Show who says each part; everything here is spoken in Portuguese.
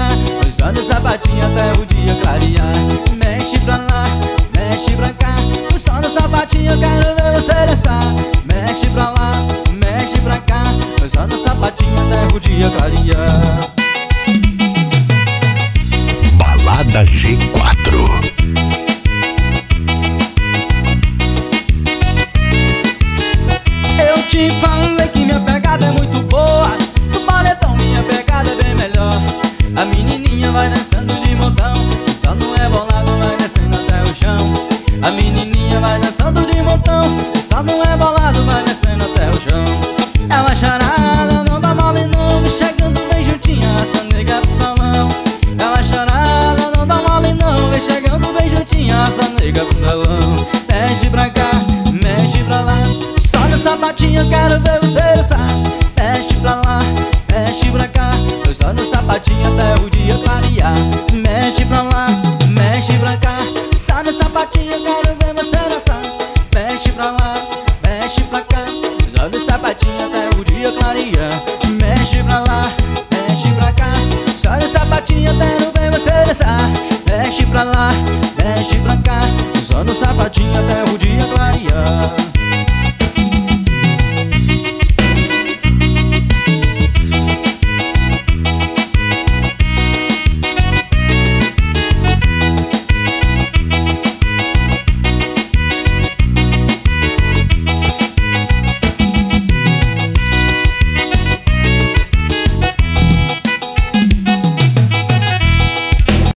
Speaker 1: cá, usando o sapatinho até o dia clarear. Mexe pra lá, mexe pra cá, o som do sapatinho eu quero ver você dançar. Mexe pra lá, mexe pra cá, usando o sapatinho até o dia clarear.
Speaker 2: Balada G4.